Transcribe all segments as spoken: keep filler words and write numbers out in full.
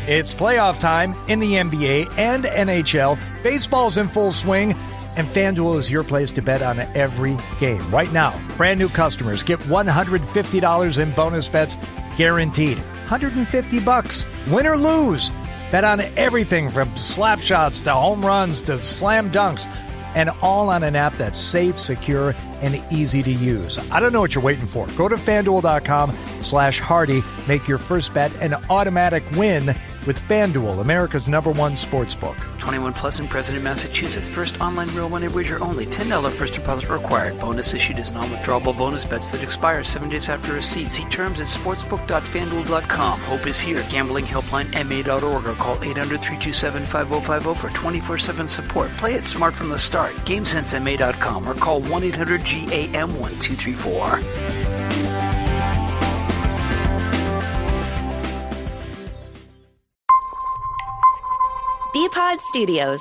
It's playoff time in the N B A and N H L. Baseball's in full swing, and FanDuel is your place to bet on every game. Right now, brand new customers get one hundred fifty dollars in bonus bets guaranteed. one hundred fifty bucks, win or lose. Bet on everything from slap shots to home runs to slam dunks, and all on an app that's safe, secure, and easy to use. I don't know what you're waiting for. Go to FanDuel.com slash Hardy. Make your first bet an automatic win with FanDuel, America's number one sports book. twenty-one plus and present in Massachusetts. First online real money wager only. ten dollars first deposit required. Bonus issued as non-withdrawable bonus bets that expire seven days after receipt. See terms at sportsbook dot fan duel dot com. Hope is here. Gambling helpline M A dot org or call eight hundred, three two seven, five oh five oh for twenty-four seven support. Play it smart from the start. game sense M A dot com or call one eight hundred G A M one two three four. B-Pod Studios.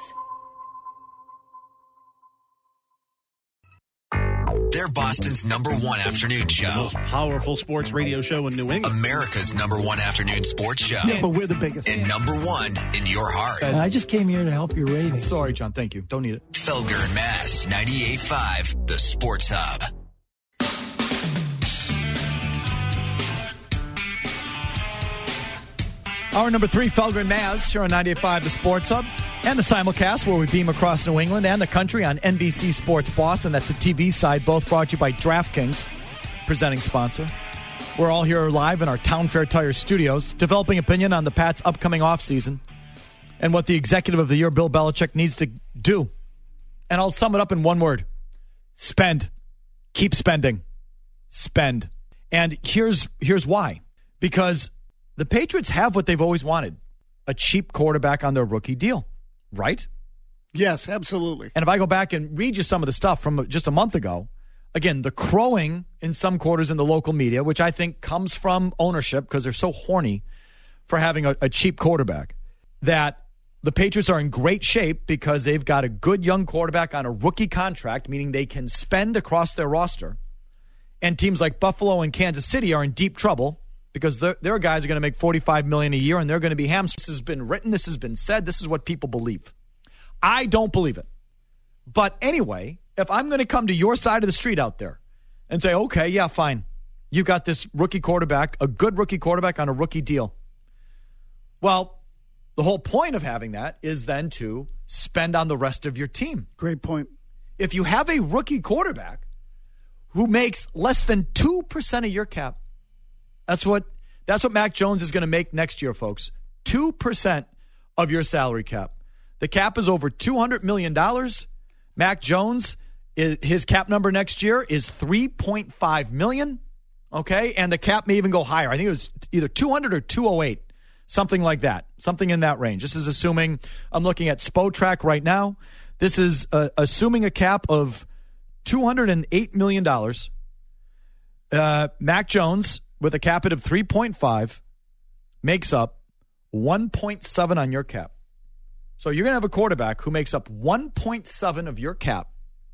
They're Boston's number one afternoon show. The most powerful sports radio show in New England. America's number one afternoon sports show. Yeah, but we're the biggest. And number one in your heart. And I just came here to help your ratings. Sorry, John. Thank you. Don't need it. Felger and Mass, ninety-eight point five, The Sports Hub. Hour number three, Felger and Maz, here on ninety-eight point five, The Sports Hub, and the simulcast where we beam across New England and the country on N B C Sports Boston. That's the T V side, both brought to you by DraftKings, presenting sponsor. We're all here live in our Town Fair Tire studios, developing opinion on the Pats' upcoming offseason and what the executive of the year, Bill Belichick, needs to do. And I'll sum it up in one word. Spend. Keep spending. Spend. And here's here's why. Because the Patriots have what they've always wanted, a cheap quarterback on their rookie deal, right? Yes, absolutely. And if I go back and read you some of the stuff from just a month ago, again, the crowing in some quarters in the local media, which I think comes from ownership because they're so horny for having a, a cheap quarterback, that the Patriots are in great shape because they've got a good young quarterback on a rookie contract, meaning they can spend across their roster. And teams like Buffalo and Kansas City are in deep trouble because their, their guys are going to make forty-five million dollars a year and they're going to be hamstrung. This has been written. This has been said. This is what people believe. I don't believe it. But anyway, if I'm going to come to your side of the street out there and say, okay, yeah, fine. You got this rookie quarterback, a good rookie quarterback on a rookie deal. Well, the whole point of having that is then to spend on the rest of your team. Great point. If you have a rookie quarterback who makes less than two percent of your cap, that's what that's what Mac Jones is going to make next year, folks. two percent of your salary cap. The cap is over two hundred million dollars. Mac Jones, is, his cap number next year is three point five million dollars. Okay, and the cap may even go higher. I think it was either two hundred or two oh eight. Something like that. Something in that range. This is assuming, I'm looking at Spotrac right now. This is uh, assuming a cap of two hundred eight million dollars. Uh, Mac Jones, with a cap hit of three point five, makes up one point seven on your cap. So you're going to have a quarterback who makes up one point seven of your cap.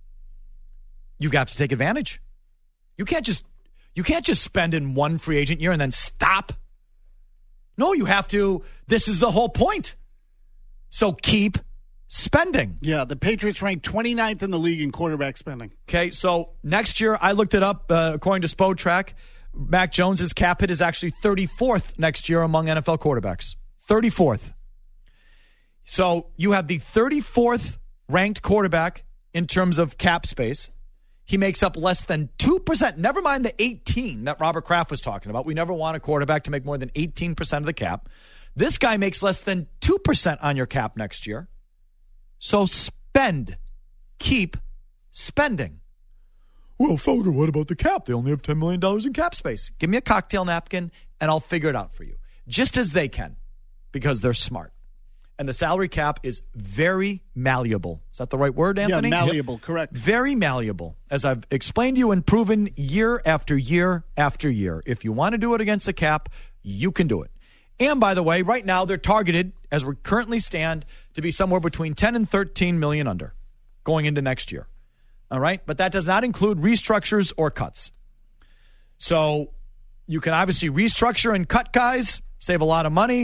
You've got to take advantage. You can't just you can't just spend in one free agent year and then stop. No, you have to. This is the whole point. So keep spending. Yeah, the Patriots ranked twenty-ninth in the league in quarterback spending. Okay, so next year, I looked it up, uh, according to Spotrac, Mac Jones' cap hit is actually thirty-fourth next year among N F L quarterbacks. thirty-fourth. So you have the thirty-fourth ranked quarterback in terms of cap space. He makes up less than two percent. Never mind the eighteen that Robert Kraft was talking about. We never want a quarterback to make more than eighteen percent of the cap. This guy makes less than two percent on your cap next year. So spend. Keep spending. Well, Felger, what about the cap? They only have ten million dollars in cap space. Give me a cocktail napkin, and I'll figure it out for you. Just as they can, because they're smart. And the salary cap is very malleable. Is that the right word, Anthony? Yeah, malleable, yep. Correct. Very malleable. As I've explained to you and proven year after year after year. If you want to do it against the cap, you can do it. And by the way, right now they're targeted, as we currently stand, to be somewhere between ten and thirteen million under going into next year. All right? But that does not include restructures or cuts. So you can obviously restructure and cut guys, save a lot of money.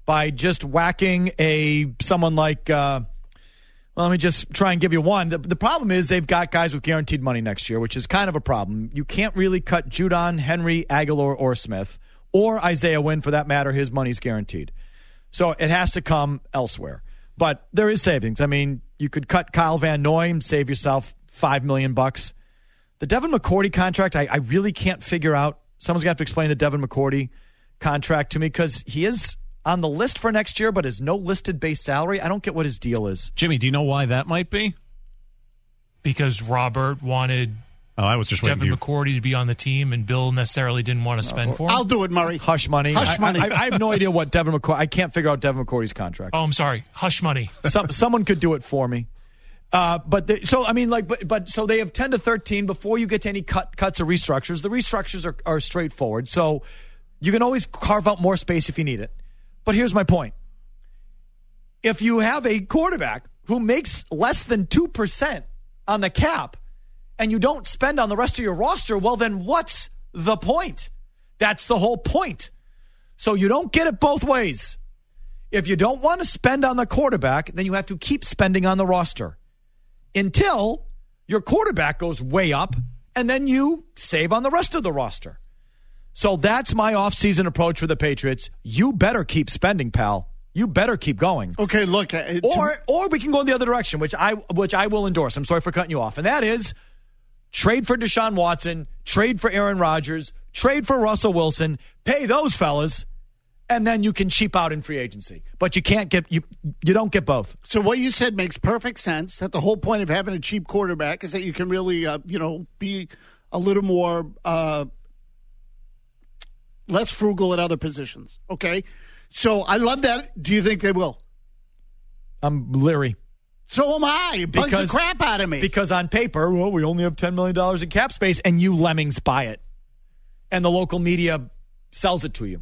by just whacking a someone like, uh, well, let me just try and give you one. The, the problem is they've got guys with guaranteed money next year, which is kind of a problem. You can't really cut Judon, Henry, Aguilar, or Smith, or Isaiah Wynn for that matter. His money's guaranteed. So it has to come elsewhere. But there is savings. I mean, you could cut Kyle Van Noy and save yourself five million bucks. The Devin McCourty contract, I, I really can't figure out. Someone's going to have to explain the Devin McCourty contract to me because he is on the list for next year, but has no listed base salary. I don't get what his deal is. Jimmy, do you know why that might be? Because Robert wanted oh, I was just Devin you... McCourty to be on the team, and Bill necessarily didn't want to spend uh, for him. I'll do it, Murray. Hush money. Hush I, money. I, I have no idea what Devin McCourty. I can't figure out Devin McCourty's contract. Oh, I'm sorry. Hush money. Some, someone could do it for me. Uh, but they, so I mean, like, but but so they have ten to thirteen before you get to any cut cuts or restructures. The restructures are, are straightforward, so you can always carve out more space if you need it. But here's my point: if you have a quarterback who makes less than two percent on the cap, and you don't spend on the rest of your roster, well, then what's the point? That's the whole point. So you don't get it both ways. If you don't want to spend on the quarterback, then you have to keep spending on the roster until your quarterback goes way up, and then you save on the rest of the roster. So that's my offseason approach for the Patriots. You better keep spending, pal. You better keep going. Okay, look. Uh, or or we can go in the other direction, which I which I will endorse. I'm sorry for cutting you off. And that is trade for Deshaun Watson, trade for Aaron Rodgers, trade for Russell Wilson, pay those fellas, and then you can cheap out in free agency. But you can't get you you don't get both. So what you said makes perfect sense. That the whole point of having a cheap quarterback is that you can really, uh, you know, be a little more uh, less frugal at other positions. Okay, so I love that. Do you think they will? I'm leery. So am I. It bugs because, the crap out of me. Because on paper, well, we only have ten million dollars in cap space, and you lemmings buy it. And the local media sells it to you.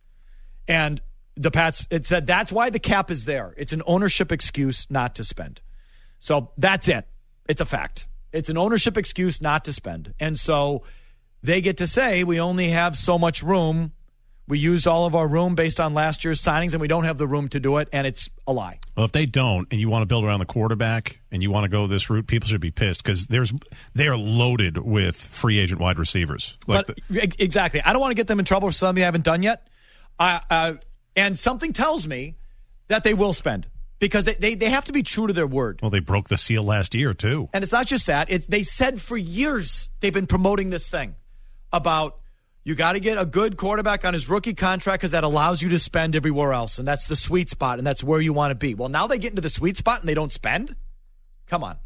And the Pats, it said that's why the cap is there. It's an ownership excuse not to spend. So that's it. It's a fact. It's an ownership excuse not to spend. And so they get to say we only have so much room. We used all of our room based on last year's signings, and we don't have the room to do it, and it's a lie. Well, if they don't, and you want to build around the quarterback, and you want to go this route, people should be pissed because there's they are loaded with free agent wide receivers. Like but the, exactly, I don't want to get them in trouble for something they haven't done yet. Uh, uh, and something tells me that they will spend because they, they they have to be true to their word. Well, they broke the seal last year too, and it's not just that. It's they said for years they've been promoting this thing about. You got to get a good quarterback on his rookie contract because that allows you to spend everywhere else, and that's the sweet spot, and that's where you want to be. Well, now they get into the sweet spot and they don't spend? Come on.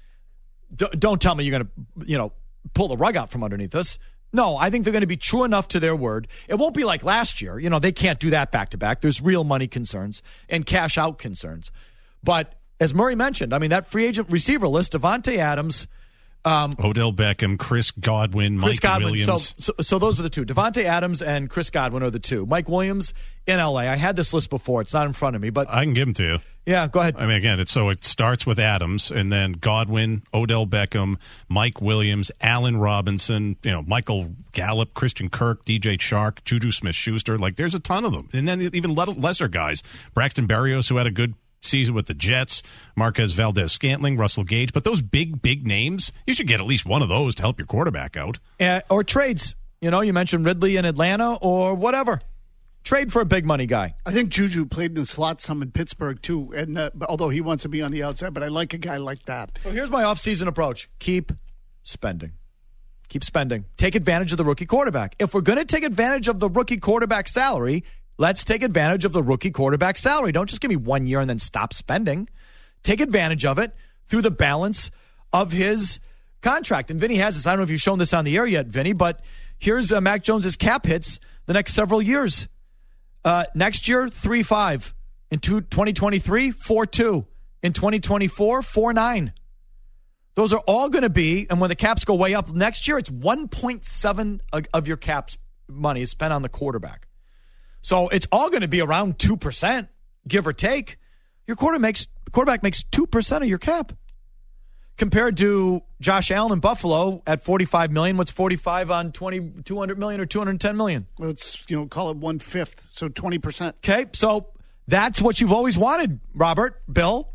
D- don't tell me you're going to, you know, pull the rug out from underneath us. No, I think they're going to be true enough to their word. It won't be like last year. You know, they can't do that back-to-back. There's real money concerns and cash-out concerns. But as Murray mentioned, I mean, that free agent receiver list, Davante Adams, Um, Odell Beckham, Chris Godwin, Chris Mike Godwin. Williams. So, so, so those are the two. Davante Adams and Chris Godwin are the two. Mike Williams in L A. I had this list before. It's not in front of me, but I can give them to you. Yeah, go ahead. I mean, again, it's so it starts with Adams, and then Godwin, Odell Beckham, Mike Williams, Allen Robinson, you know, Michael Gallup, Christian Kirk, D J Chark, Juju Smith-Schuster. Like, there's a ton of them, and then even lesser guys, Braxton Berrios, who had a good season with the Jets, Marquez Valdez-Scantling, Russell Gage. But those big, big names, you should get at least one of those to help your quarterback out. Uh, or trades. You know, you mentioned Ridley in Atlanta or whatever. Trade for a big money guy. I think Juju played in the slot some in Pittsburgh, too, and uh, although he wants to be on the outside, but I like a guy like that. So here's my offseason approach. Keep spending. Keep spending. Take advantage of the rookie quarterback. If we're going to take advantage of the rookie quarterback salary, let's take advantage of the rookie quarterback salary. Don't just give me one year and then stop spending. Take advantage of it through the balance of his contract. And Vinny has this. I don't know if you've shown this on the air yet, Vinny, but here's uh, Mac Jones's cap hits the next several years. Uh, next year, three five. In twenty twenty-three, four two. In twenty twenty-four, four nine. Those are all going to be, and when the caps go way up next year, it's one point seven of your cap's money is spent on the quarterback. So it's all going to be around two percent, give or take. Your quarter makes, quarterback makes two percent of your cap. Compared to Josh Allen in Buffalo at forty-five million dollars, what's forty-five on twenty, two hundred million dollars or two hundred ten million dollars? Let's, you know, call it one-fifth, so twenty percent. Okay, so That's what you've always wanted, Robert, Bill.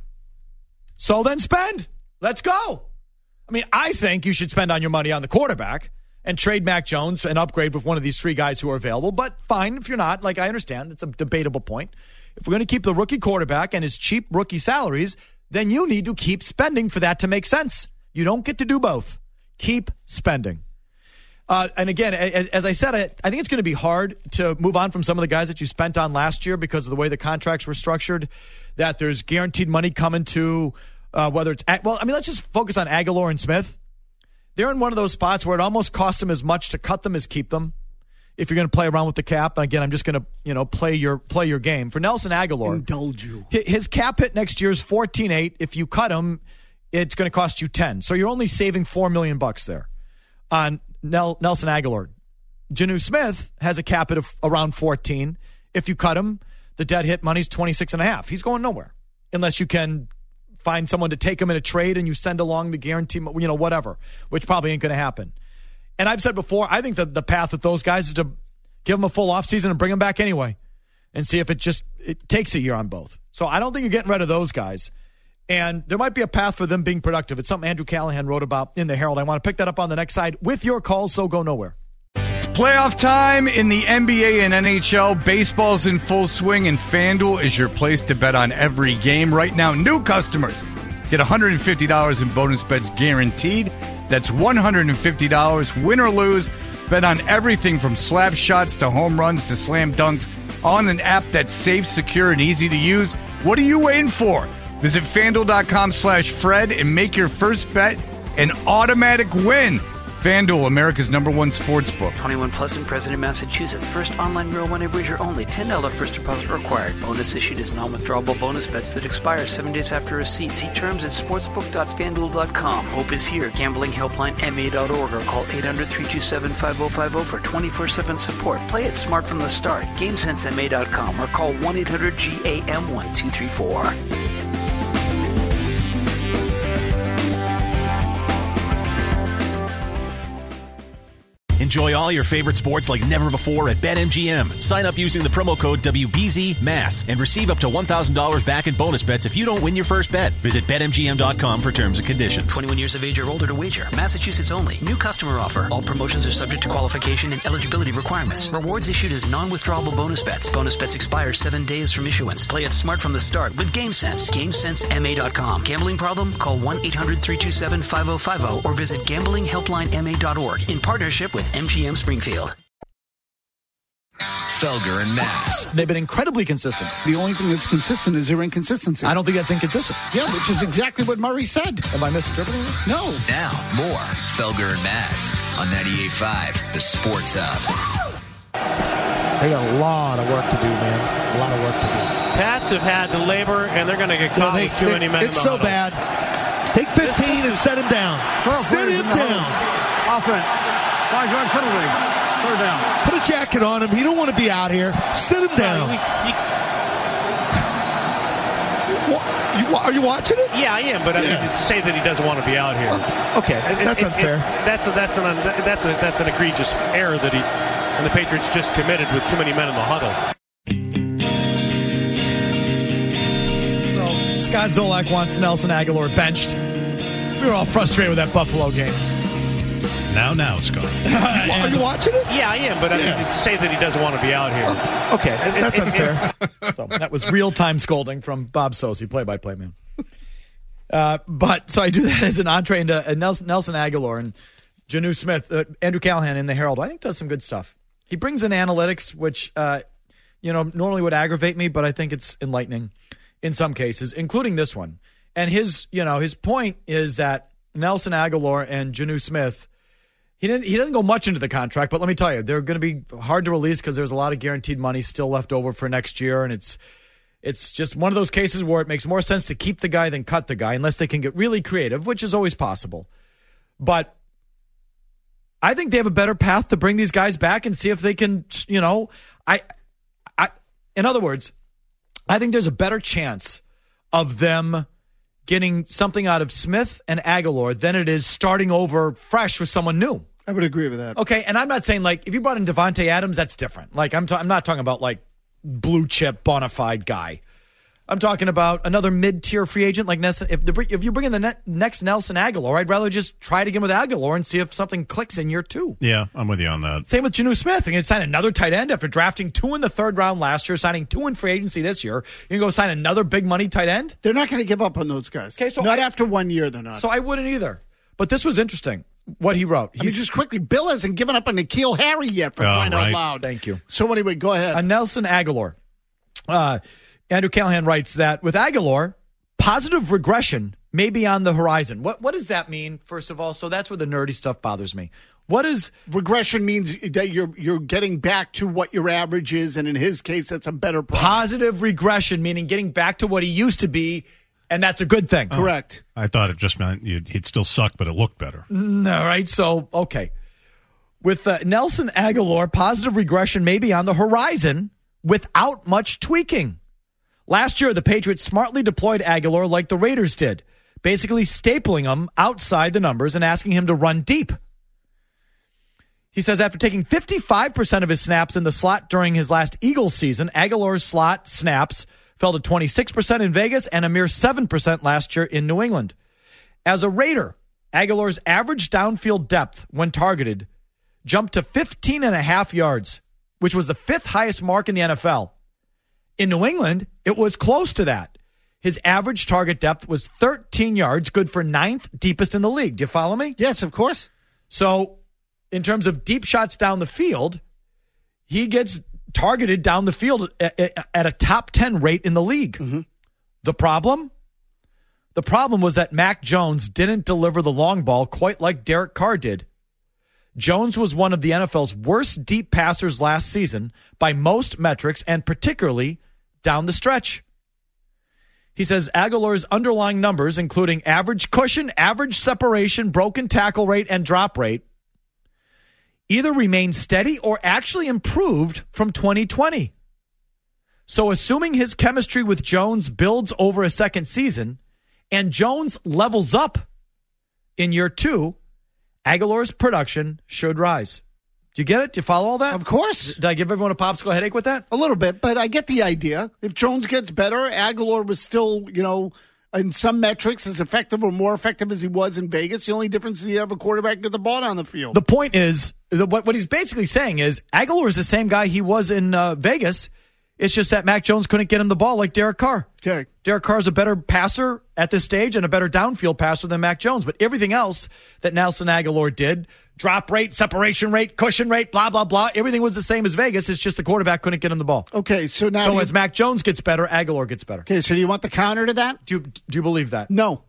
So then spend. Let's go. I mean, I think you should spend on your money on the quarterback and trade Mac Jones and upgrade with one of these three guys who are available. But fine, if you're not, like I understand, it's a debatable point. If we're going to keep the rookie quarterback and his cheap rookie salaries, then you need to keep spending for that to make sense. You don't get to do both. Keep spending. Uh, and again, as I said, I, I think it's going to be hard to move on from some of the guys that you spent on last year because of the way the contracts were structured, that there's guaranteed money coming to uh, whether it's, well, I mean, let's just focus on Aguilar and Smith. They're in one of those spots where it almost costs them as much to cut them as keep them. If you're going to play around with the cap, and again, I'm just going to, you know, play your play your game. For Nelson Aguilar, indulge you. His cap hit next year is fourteen eight. If you cut him, it's going to cost you ten. So you're only saving four million bucks there on Nel- Nelson Aguilar. Jonnu Smith has a cap hit of around fourteen. If you cut him, the dead hit money's twenty-six and a half. He's going nowhere unless you can find someone to take him in a trade and you send along the guarantee, you know, whatever, which probably ain't going to happen. And I've said before, I think the, the path with those guys is to give them a full offseason and bring them back anyway and see if it just it takes a year on both. So I don't think you're getting rid of those guys. And there might be a path for them being productive. It's something Andrew Callahan wrote about in the Herald. I want to pick that up on the next side with your calls, so go nowhere. It's playoff time in the N B A and N H L. Baseball's in full swing, and FanDuel is your place to bet on every game. Right now, new customers get one hundred fifty dollars in bonus bets guaranteed. That's one hundred fifty dollars, win or lose. Bet on everything from slap shots to home runs to slam dunks on an app that's safe, secure, and easy to use. What are you waiting for? Visit FanDuel.com slash Fred and make your first bet an automatic win. FanDuel, America's number one sports book. twenty-one plus and present in Massachusetts. First online real money wager only. ten dollars first deposit required. Bonus issued as non-withdrawable bonus bets that expire seven days after receipt. See terms at sportsbook dot fan duel dot com. Hope is here. Gambling helpline M A dot org or call eight hundred, three two seven, five oh five oh for twenty-four seven support. Play it smart from the start. game sense M A dot com or call one eight hundred G A M one two three four. Enjoy all your favorite sports like never before at BetMGM. Sign up using the promo code W B Z M A S and receive up to one thousand dollars back in bonus bets if you don't win your first bet. Visit Bet M G M dot com for terms and conditions. twenty-one years of age or older to wager. Massachusetts only. New customer offer. All promotions are subject to qualification and eligibility requirements. Rewards issued as non-withdrawable bonus bets. Bonus bets expire seven days from issuance. Play it smart from the start with GameSense. game sense M A dot com. Gambling problem? Call one eight hundred, three two seven, five oh five oh or visit gambling helpline M A dot org in partnership with M G M Springfield. Felger and Mass. They've been incredibly consistent. The only thing that's consistent is their inconsistency. I don't think that's inconsistent. Yeah, which is exactly what Murray said. Am I misinterpreting it? No. Now, more Felger and Mass on ninety-eight point five, the Sports Hub. They got a lot of work to do, man. A lot of work to do. Pats have had to labor, and they're going to get caught they, with too they, many men It's in the so huddle. bad. Take fifteen and set him down. Sit him down. Offense. Five-yard penalty. Third down. Put a jacket on him. He don't want to be out here. Sit him down. No, you, you, are you watching it? Yeah, I am, but I Yeah. mean, to say that he doesn't want to be out here. Okay, It- that's it- unfair. it- that's a, that's an un, that's a that's an egregious error that he and the Patriots just committed with too many men in the huddle. So Scott Zolak wants Nelson Aguilar benched. We were all frustrated with that Buffalo game. Now, now, Scott. Are you watching it? Yeah, I am, but I Yeah. mean, to say that he doesn't want to be out here. Okay, It- that's it- unfair. So that was real-time scolding from Bob Sosi, play-by-play man. Uh, but so I do that as an entree into uh, Nelson, Nelson Aguilar and Jonnu Smith. Uh, Andrew Callahan in the Herald, I think, does some good stuff. He brings in analytics, which uh, you know normally would aggravate me, but I think it's enlightening in some cases, including this one. And his, you know, his point is that Nelson Aguilar and Jonnu Smith. He didn't. He doesn't go much into the contract, but let me tell you, they're going to be hard to release because there's a lot of guaranteed money still left over for next year, and it's it's just one of those cases where it makes more sense to keep the guy than cut the guy, unless they can get really creative, which is always possible. But I think they have a better path to bring these guys back and see if they can. You know, I, I. In other words, I think there's a better chance of them getting something out of Smith and Aguilar than it is starting over fresh with someone new. I would agree with that. Okay, and I'm not saying, like, if you brought in Devontae Adams, that's different. Like, I'm, ta- I'm not talking about, like, blue chip, bona fide guy. I'm talking about another mid-tier free agent like Nelson. If, the, if you bring in the ne- next Nelson Aguilar, I'd rather just try it again with Aguilar and see if something clicks in year two. Yeah, I'm with you on that. Same with Janu Smith. You're going to sign another tight end after drafting two in the third round last year, signing two in free agency this year. You're going to go sign another big money tight end? They're not going to give up on those guys. Okay, so not I, after one year, they're not. So I wouldn't either. But this was interesting, what he wrote. I mean, just quickly, Bill hasn't given up on N'Keal Harry yet, for oh, crying right. out loud. Thank you. So anyway, go ahead. Uh, Nelson Aguilar. Uh, Andrew Callahan writes that with Aguilar, positive regression may be on the horizon. What what does that mean, first of all? So that's where the nerdy stuff bothers me. What is regression means that you're you're getting back to what your average is, and in his case, that's a better product. Positive regression, meaning getting back to what he used to be, and that's a good thing. Oh, correct. I thought it just meant you'd, he'd still suck, but it looked better. All right, so, okay. With uh, Nelson Aguilar, positive regression may be on the horizon without much tweaking. Last year, the Patriots smartly deployed Aguilar like the Raiders did, basically stapling him outside the numbers and asking him to run deep. He says after taking fifty-five percent of his snaps in the slot during his last Eagles season, Aguilar's slot snaps fell to twenty-six percent in Vegas and a mere seven percent last year in New England. As a Raider, Aguilar's average downfield depth when targeted jumped to fifteen and a half yards, which was the fifth highest mark in the N F L. In New England, it was close to that. His average target depth was thirteen yards, good for ninth deepest in the league. Do you follow me? Yes, of course. So, in terms of deep shots down the field, he gets targeted down the field at, at a top ten rate in the league. Mm-hmm. The problem? The problem was that Mac Jones didn't deliver the long ball quite like Derek Carr did. Jones was one of the N F L's worst deep passers last season by most metrics, and particularly down the stretch. He says Aguilar's underlying numbers, including average cushion, average separation, broken tackle rate, and drop rate, either remained steady or actually improved from twenty twenty. So assuming his chemistry with Jones builds over a second season and Jones levels up in year two, Aguilar's production should rise. Do you get it? Do you follow all that? Of course. Did I give everyone a popsicle headache with that? A little bit, but I get the idea. If Jones gets better, Aguilar was still, you know, in some metrics as effective or more effective as he was in Vegas. The only difference is you have a quarterback get the ball down the field. The point is, the, what, what he's basically saying is Aguilar is the same guy he was in uh, Vegas. It's just that Mac Jones couldn't get him the ball like Derek Carr. Okay. Derek Carr is a better passer at this stage and a better downfield passer than Mac Jones. But everything else that Nelson Aguilar did, drop rate, separation rate, cushion rate, blah, blah, blah, everything was the same as Vegas. It's just the quarterback couldn't get him the ball. Okay, so now... So you, as Mac Jones gets better, Aguilar gets better. Okay, so do you want the counter to that? Do you, do you believe that? No.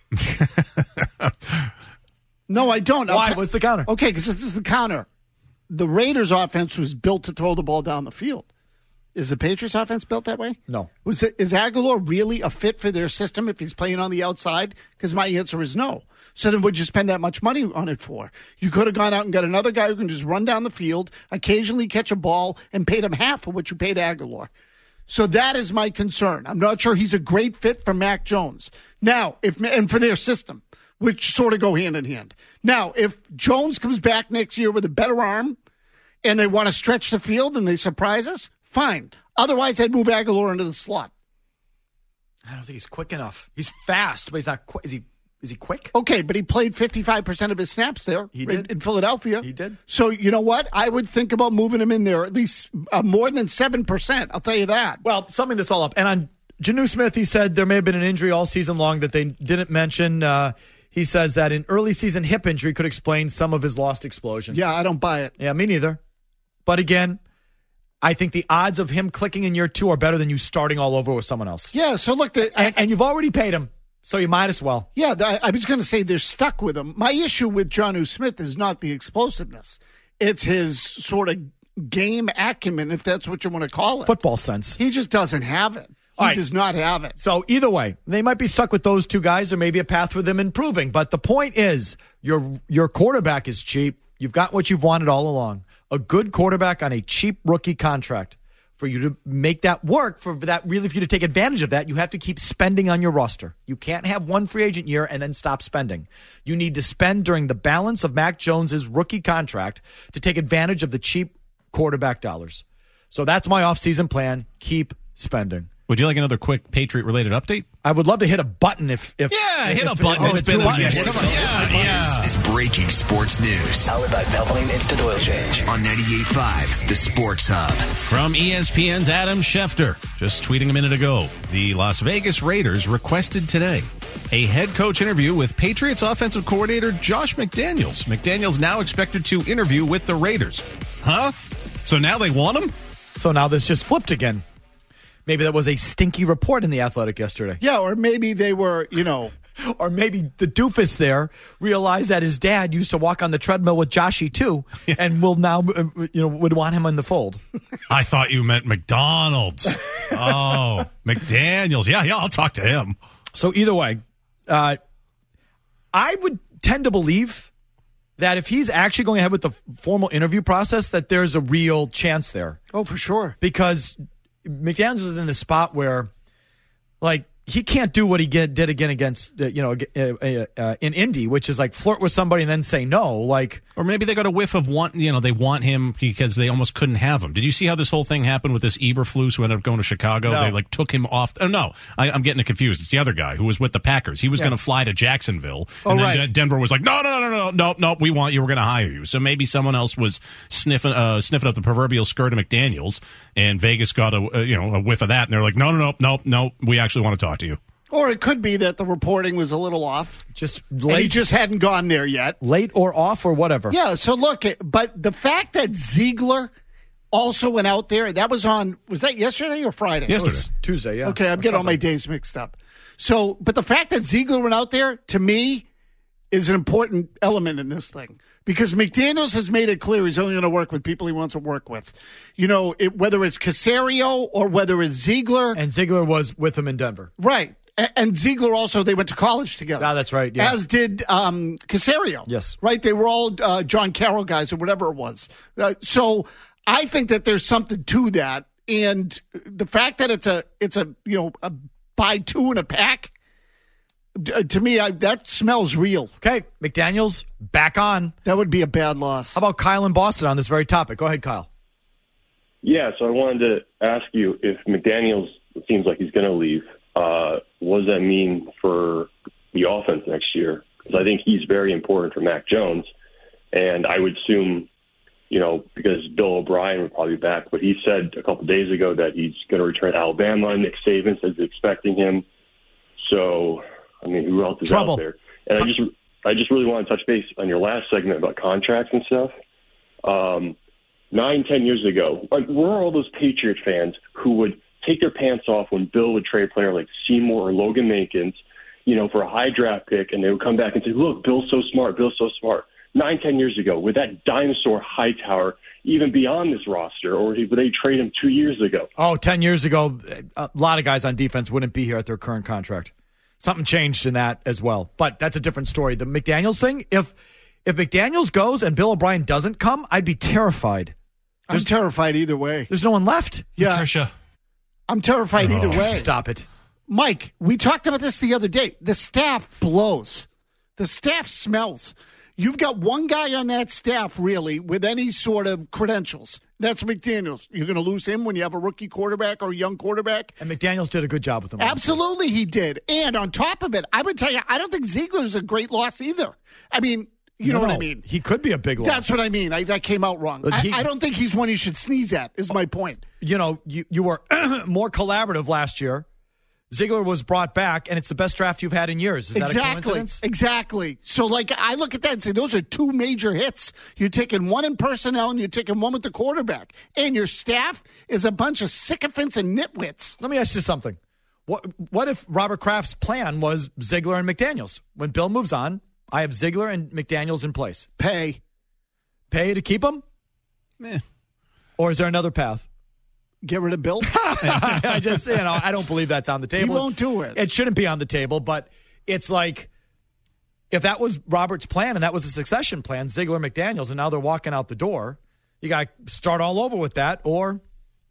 No, I don't. Why? What's the counter? Okay, because this is the counter. The Raiders' offense was built to throw the ball down the field. Is the Patriots' offense built that way? No. Was it, is Aguilar really a fit for their system if he's playing on the outside? Because my answer is no. So then what'd you spend that much money on it for? You could have gone out and got another guy who can just run down the field, occasionally catch a ball, and paid him half of what you paid Aguilar. So that is my concern. I'm not sure he's a great fit for Mac Jones. Now, if and for their system, which sort of go hand in hand. Now, if Jones comes back next year with a better arm and they want to stretch the field and they surprise us, fine. Otherwise, I'd move Aguilar into the slot. I don't think he's quick enough. He's fast, but he's not quick. Is he, is he quick? Okay, but he played fifty-five percent of his snaps there he in, did. in Philadelphia. He did. So, you know what? I would think about moving him in there, at least uh, more than seven percent. I'll tell you that. Well, summing this all up, and on Janu Smith, he said there may have been an injury all season long that they didn't mention. Uh, he says that an early season hip injury could explain some of his lost explosion. Yeah, I don't buy it. Yeah, me neither. But again, I think the odds of him clicking in year two are better than you starting all over with someone else. Yeah, so look, the, and, and you've already paid him, so you might as well. Yeah, the, I was going to say they're stuck with him. My issue with Jonnu Smith is not the explosiveness. It's his sort of game acumen, if that's what you want to call it. Football sense. He just doesn't have it. He right. does not have it. So either way, they might be stuck with those two guys. There may be a path for them improving. But the point is, your your quarterback is cheap. You've got what you've wanted all along. A good quarterback on a cheap rookie contract. For you to make that work, for that really for you to take advantage of that, you have to keep spending on your roster. You can't have one free agent year and then stop spending. You need to spend during the balance of Mac Jones's rookie contract to take advantage of the cheap quarterback dollars. So that's my off-season plan. Keep spending. Would you like another quick Patriot-related update? I would love to hit a button if... if yeah, if, hit if, a button. Oh, it's it's been a button. Yeah, yeah, yeah. This is breaking sports news. Powered by Valvoline Instant Oil Change. On ninety-eight point five, the Sports Hub. From E S P N's Adam Schefter, just tweeting a minute ago, the Las Vegas Raiders requested today a head coach interview with Patriots offensive coordinator Josh McDaniels. McDaniels now expected to interview with the Raiders. Huh? So now they want him? So now this just flipped again. Maybe that was a stinky report in The Athletic yesterday. Yeah, or maybe they were, you know... Or maybe the doofus there realized that his dad used to walk on the treadmill with Joshy too, and will now, you know, would want him in the fold. I thought you meant McDonald's. Oh, McDaniels. Yeah, yeah, I'll talk to him. So either way, uh, I would tend to believe that if he's actually going ahead with the formal interview process, that there's a real chance there. Oh, for sure. Because McDaniels is in the spot where, like, he can't do what he get, did again against, uh, you know, uh, uh, in Indy, which is like flirt with somebody and then say no. Like, or maybe they got a whiff of want, you know, they want him because they almost couldn't have him. Did you see how this whole thing happened with this Eberflus who ended up going to Chicago? No. They like took him off. Oh no, I, I'm getting it confused. It's the other guy who was with the Packers. He was Yeah. going to fly to Jacksonville, Oh, and then right. De- Denver was like, no, no, no, no, no, no, no, we want you. We're going to hire you. So maybe someone else was sniffing, uh, sniffing up the proverbial skirt of McDaniels, and Vegas got a, a you know a whiff of that, and they're like, no, no, no, no, no, we actually want to talk to you. Or it could be that the reporting was a little off. just And he late, just hadn't gone there yet. late or off or whatever. Yeah, so look, it- but the fact that Ziegler also went out there, that was on, was that yesterday or Friday? It was Tuesday, yeah. Okay, I'm Or getting all my something. days mixed up. So, but the fact that Ziegler went out there, to me, is an important element in this thing. Because McDaniels has made it clear he's only going to work with people he wants to work with. You know, it, whether it's Caserio or whether it's Ziegler. And Ziegler was with him in Denver. Right. A- And Ziegler also, they went to college together. Ah, that's right, yeah. As did um, Caserio. Yes. Right? They were all uh, John Carroll guys or whatever it was. Uh, so I think that there's something to that. And the fact that it's a, it's a you know, a buy two in a pack, d- to me, I, that smells real. Okay, McDaniels back on. That would be a bad loss. How about Kyle in Boston on this very topic? Go ahead, Kyle. Yeah, so I wanted to ask you if McDaniels it seems like he's going to leave. Uh, what does that mean for the offense next year? Because I think he's very important for Mac Jones, and I would assume, you know, because Bill O'Brien would probably be back, but he said a couple days ago that he's going to return to Alabama. Nick Saban says he's expecting him. So, I mean, who else is Trouble. out there? And I just, I just really want to touch base on your last segment about contracts and stuff. Um, nine, ten years ago, like, where are all those Patriot fans who would take their pants off when Bill would trade a player like Seymour or Logan Mankins, you know, for a high draft pick, and they would come back and say, look, Bill's so smart, Bill's so smart. Nine, ten years ago, with that dinosaur Hightower even beyond this roster, or would they trade him two years ago? Oh, ten years ago, a lot of guys on defense wouldn't be here at their current contract. Something changed in that as well. But that's a different story. The McDaniels thing, if if McDaniels goes and Bill O'Brien doesn't come, I'd be terrified. I'm terrified either way. There's no one left. Yeah. Patricia. I'm terrified either Oh, way. Stop it. Mike, we talked about this the other day. The staff blows. The staff smells. You've got one guy on that staff, really, with any sort of credentials. That's McDaniels. You're going to lose him when you have a rookie quarterback or a young quarterback. And McDaniels did a good job with him. Absolutely, he did. And on top of it, I would tell you, I don't think Ziegler's a great loss either. I mean, you No, know what no. I mean? He could be a big loss. That's what I mean. I, that came out wrong. But he- I, I don't think he's one you should sneeze at, is my point. You know, you, you were more collaborative last year. Ziegler was brought back, and it's the best draft you've had in years. Is that a Exactly. coincidence? Exactly. So, like, I look at that and say, those are two major hits. You're taking one in personnel, and you're taking one with the quarterback. And your staff is a bunch of sycophants and nitwits. Let me ask you something. What what if Robert Kraft's plan was Ziegler and McDaniels? When Bill moves on, I have Ziegler and McDaniels in place. Pay. Pay to keep them? Meh. Or is there another path? Get rid of Bill? I just, you know, I don't believe that's on the table. He won't do it. It shouldn't be on the table, but it's like if that was Robert's plan and that was a succession plan, Ziegler, McDaniels, and now they're walking out the door, you got to start all over with that or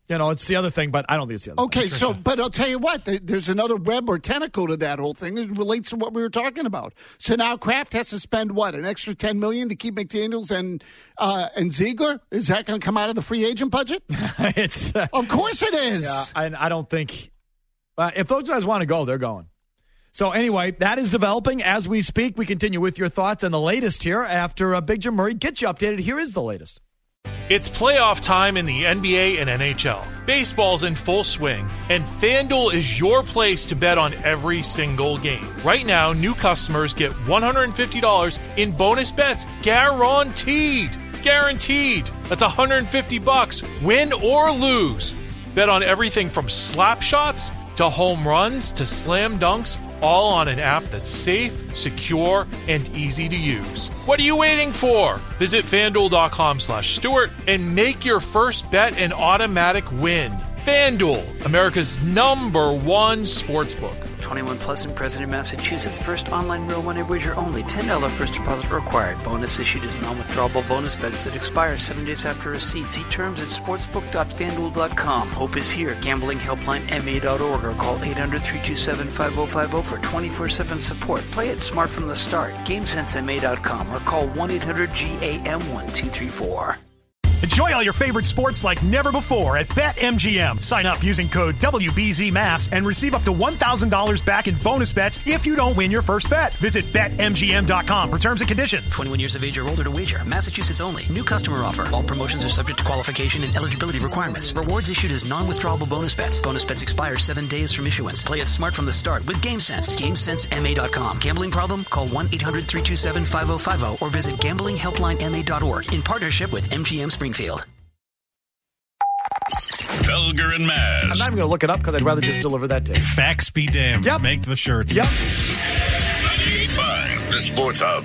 You know, it's the other thing, but I don't think it's the other Okay, thing. so, but I'll tell you what, there- there's another web or tentacle to that whole thing. It relates to what we were talking about. So now Kraft has to spend, what, an extra ten million dollars to keep McDaniels and uh, and Ziegler? Is that going to come out of the free agent budget? it's uh, Of course it is. Yeah, I, I don't think uh, if those guys want to go, they're going. So anyway, that is developing as we speak. We continue with your thoughts and the latest here after uh, Big Jim Murray gets you updated. Here is the latest. It's playoff time in the N B A and N H L. Baseball's in full swing, and FanDuel is your place to bet on every single game. Right now, new customers get one hundred fifty dollars in bonus bets guaranteed. It's guaranteed. That's one hundred fifty bucks, win or lose. Bet on everything from slap shots to home runs to slam dunks, all on an app that's safe, secure, and easy to use. What are you waiting for? Visit FanDuel.com slash Stewart and make your first bet an automatic win. FanDuel, America's number one sportsbook. twenty-one plus and present in Massachusetts. First online real money wager only. ten dollars first deposit required. Bonus issued as non-withdrawable bonus bets that expire seven days after receipt. See terms at sportsbook dot fanduel dot com. Hope is here. Gambling helpline M A dot org or call eight hundred, three two seven, five oh five oh for twenty-four seven support. Play it smart from the start. Game sense M A dot com or call one eight hundred G A M one two three four. Enjoy all your favorite sports like never before at BetMGM. Sign up using code W B Z M A S and receive up to one thousand dollars back in bonus bets if you don't win your first bet. Visit Bet M G M dot com for terms and conditions. twenty-one years of age or older to wager. Massachusetts only. New customer offer. All promotions are subject to qualification and eligibility requirements. Rewards issued as non-withdrawable bonus bets. Bonus bets expire seven days from issuance. Play it smart from the start with GameSense. GameSense M A dot com. Gambling problem? Call one eight hundred, three two seven, five oh five oh or visit gambling helpline M A dot org in partnership with M G M Springfield. Felger and Maz. I'm not even going to look it up because I'd rather just deliver that to you. Facts be damned. Yep. Make the shirts. Yep. ninety-eight point five, the Sports Hub.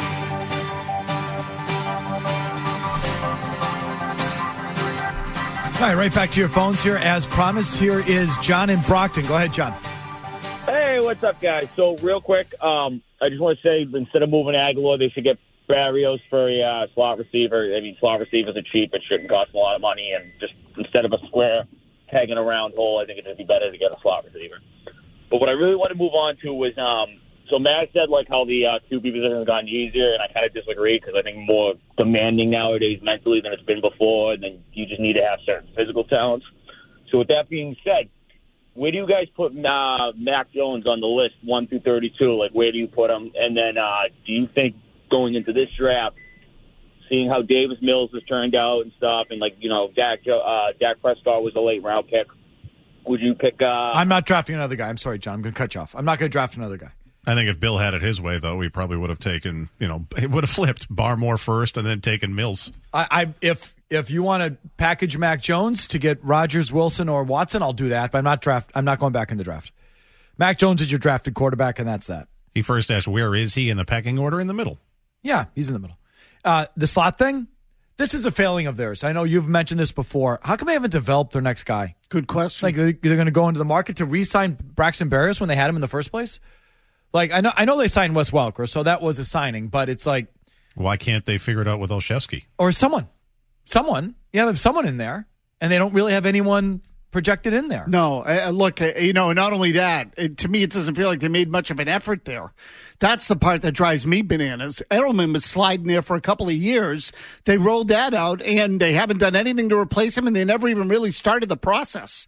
All right, right back to your phones here. As promised, here is John in Brockton. Go ahead, John. Hey, what's up, guys? So, real quick, um, I just want to say, instead of moving Aguilar, they should get Barrios for a uh, slot receiver. I mean, slot receivers are cheap. It shouldn't cost a lot of money. And just instead of a square pegging a round hole, I think it'd be better to get a slot receiver. But what I really want to move on to was, um, so Matt said, like, how the uh, Q B position has gotten easier, and I kind of disagree because I think more demanding nowadays mentally than it's been before, and then you just need to have certain physical talents. So with that being said, where do you guys put uh, Mac Jones on the list, one through thirty-two? Like, where do you put him? And then uh, do you think going into this draft, seeing how Davis Mills has turned out and stuff, and, like, you know, Dak, uh, Dak Prescott was a late-round pick, would you pick... Uh, I'm not drafting another guy. I'm sorry, John. I'm going to cut you off. I'm not going to draft another guy. I think if Bill had it his way, though, we probably would have taken, you know, it would have flipped Barmore first and then taken Mills. I, I if if you want to package Mac Jones to get Rodgers, Wilson, or Watson, I'll do that. But I'm not draft. I'm not going back in the draft. Mac Jones is your drafted quarterback, and that's that. He first asked, where is he in the pecking order? In the middle. Yeah, he's in the middle. Uh, the slot thing, this is a failing of theirs. I know you've mentioned this before. How come they haven't developed their next guy? Good question. Like, they're going to go into the market to re-sign Braxton Berrios when they had him in the first place? Like, I know I know they signed Wes Welker, so that was a signing, but it's like... Why can't they figure it out with Olszewski? Or someone. Someone. You have someone in there, and they don't really have anyone projected in there. No, uh, look, uh, you know, not only that, it, to me, it doesn't feel like they made much of an effort there. That's the part that drives me bananas. Edelman was sliding there for a couple of years. They rolled that out, and they haven't done anything to replace him, and they never even really started the process.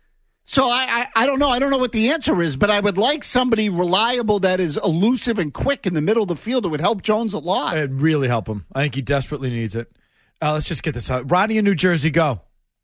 So I, I, I don't know. I don't know what the answer is, but I would like somebody reliable that is elusive and quick in the middle of the field. It would help Jones a lot. It'd really help him. I think he desperately needs it. Uh, let's just get this out. Rodney in New Jersey, go.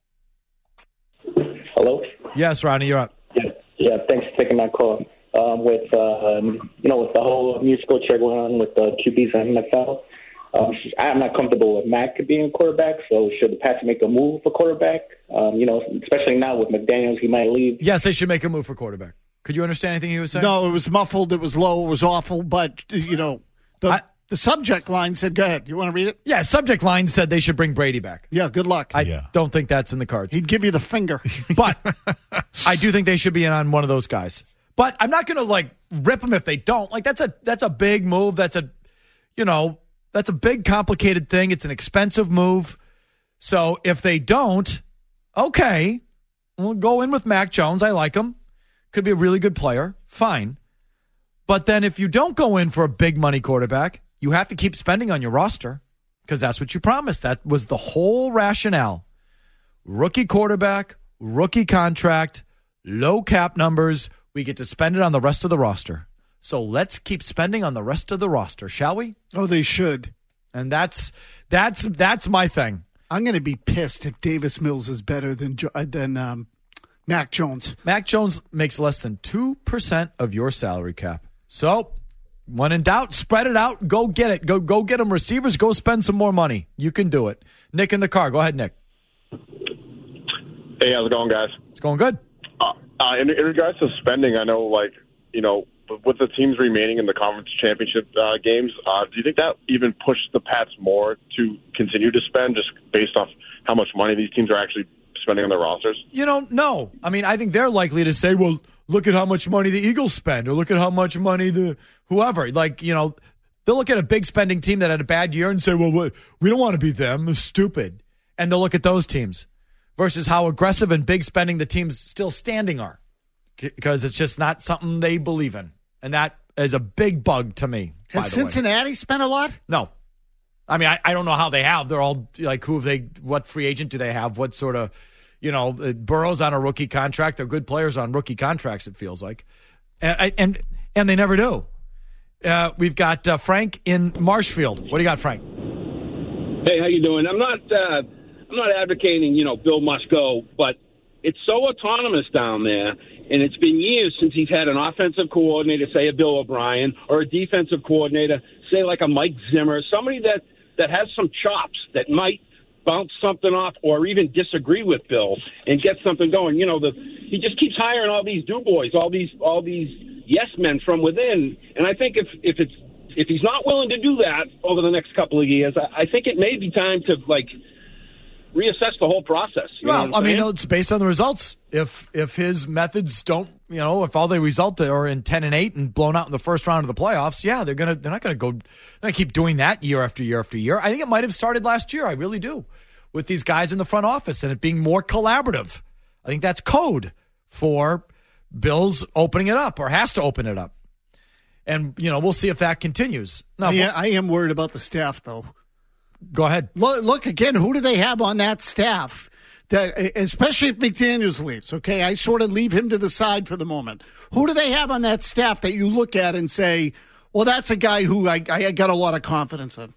Hello? Yes, Rodney, you're up. Yeah, yeah thanks for taking my call. Um, with, um, you know, with the whole musical chair going on with the Q Bs in the N F L, um, I'm not comfortable with Mac being a quarterback, so should the Pats make a move for quarterback? Um, you know, especially now with McDaniels, he might leave. Yes, they should make a move for quarterback. Could you understand anything he was saying? No, it was muffled. It was low. It was awful. But, you know, the, I, the subject line said, go ahead. You want to read it? Yeah, subject line said they should bring Brady back. Yeah, good luck. I yeah. don't think that's in the cards. He'd give you the finger. But I do think they should be in on one of those guys. But I'm not going to, like, rip them if they don't. Like, that's a that's a big move. That's a, you know, that's a big, complicated thing. It's an expensive move. So if they don't, Okay. We'll go in with Mac Jones. I like him. Could be a really good player. Fine. But then if you don't go in for a big money quarterback, you have to keep spending on your roster because that's what you promised. That was the whole rationale. Rookie quarterback, rookie contract, low cap numbers. We get to spend it on the rest of the roster. So let's keep spending on the rest of the roster, shall we? Oh, they should. And that's that's that's my thing. I'm going to be pissed if Davis Mills is better than than um, Mac Jones. Mac Jones makes less than two percent of your salary cap. So, when in doubt, spread it out. Go get it. Go go get them receivers. Go spend some more money. You can do it. Nick in the car. Go ahead, Nick. Hey, how's it going, guys? It's going good. Uh, uh, in, in regards to spending, I know, like, you know, with the teams remaining in the conference championship uh, games, uh, do you think that even pushed the Pats more to continue to spend just based off how much money these teams are actually spending on their rosters? You know, no. I mean, I think they're likely to say, well, look at how much money the Eagles spend, or look at how much money the whoever. Like, you know, they'll look at a big spending team that had a bad year and say, well, we don't want to be them. They're stupid. And they'll look at those teams versus how aggressive and big spending the teams still standing are. Because it's just not something they believe in. And that is a big bug to me. Has Cincinnati spent a lot? No. I mean, I, I don't know how they have. They're all like, who have they, what free agent do they have? What sort of, you know, Burrow's on a rookie contract. They're good players on rookie contracts, it feels like. And and, and they never do. Uh, we've got uh, Frank in Marshfield. What do you got, Frank? Hey, how you doing? I'm not, uh, I'm not advocating, you know, Bill must go, but it's so autonomous down there, and it's been years since he's had an offensive coordinator, say a Bill O'Brien, or a defensive coordinator, say like a Mike Zimmer, somebody that, that has some chops that might bounce something off or even disagree with Bill and get something going. You know, the he just keeps hiring all these do boys, all these all these yes men from within, and I think if if it's if he's not willing to do that over the next couple of years, I, I think it may be time to like reassess the whole process. You well, know I mean, it's based on the results. If if his methods don't, you know, if all they result are in ten and eight and blown out in the first round of the playoffs, yeah, they're gonna they're not gonna go they're gonna keep doing that year after year after year. I think it might have started last year. I really do, with these guys in the front office and it being more collaborative. I think that's code for Bill's opening it up or has to open it up. And you know, we'll see if that continues. No, I, I am worried about the staff, though. Go ahead. Look, look again. Who do they have on that staff? That, especially if McDaniels leaves. Okay, I sort of leave him to the side for the moment. Who do they have on that staff that you look at and say, "Well, that's a guy who I, I got a lot of confidence in"?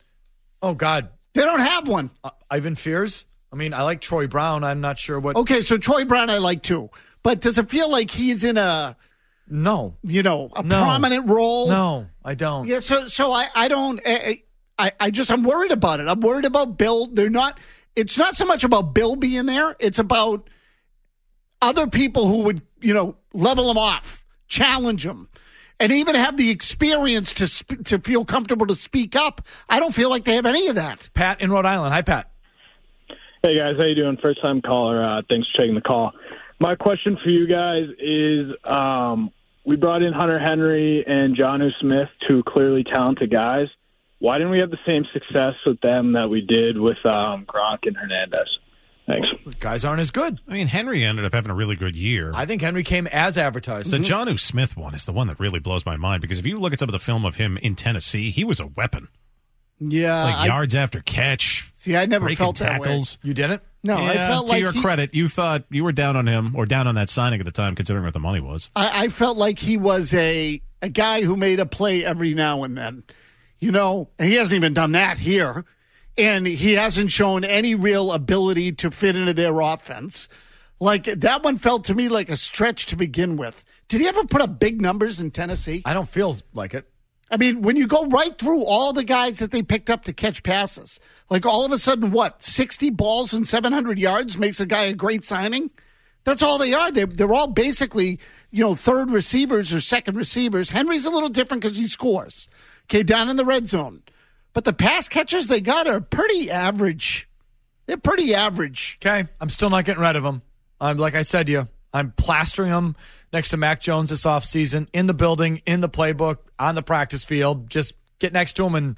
Oh God, they don't have one. Uh, Ivan Fears. I mean, I like Troy Brown. I'm not sure what. Okay, so Troy Brown I like too, but does it feel like he's in a no, you know, a no. prominent role? No, I don't. Yeah, so so I I don't. I, I, I just, I'm worried about it. I'm worried about Bill. They're not, it's not so much about Bill being there. It's about other people who would, you know, level him off, challenge him, and even have the experience to sp- to feel comfortable to speak up. I don't feel like they have any of that. Pat in Rhode Island. Hi, Pat. Hey, guys. How you doing? First time caller. Uh, thanks for taking the call. My question for you guys is, um, we brought in Hunter Henry and Jonnu Smith, two clearly talented guys. Why didn't we have the same success with them that we did with um, Gronk and Hernandez? Thanks. The guys aren't as good. I mean, Henry ended up having a really good year. I think Henry came as advertised. The Jonnu Smith one is the one that really blows my mind because if you look at some of the film of him in Tennessee, he was a weapon. Yeah. Like I, yards after catch. See, I never breaking felt tackles. that way. You didn't? No, yeah, I felt to like your he, credit, you thought you were down on him or down on that signing at the time, considering what the money was. I, I felt like he was a a guy who made a play every now and then. You know, and he hasn't even done that here. And he hasn't shown any real ability to fit into their offense. Like, that one felt to me like a stretch to begin with. Did he ever put up big numbers in Tennessee? I don't feel like it. I mean, when you go right through all the guys that they picked up to catch passes, like all of a sudden, what, sixty balls and seven hundred yards makes a guy a great signing? That's all they are. They're, they're all basically, you know, third receivers or second receivers. Henry's a little different because he scores. Okay, down in the red zone. But the pass catchers they got are pretty average. They're pretty average. Okay, I'm still not getting rid of them. I'm like I said to you, I'm plastering them next to Mac Jones this offseason, in the building, in the playbook, on the practice field. Just get next to him and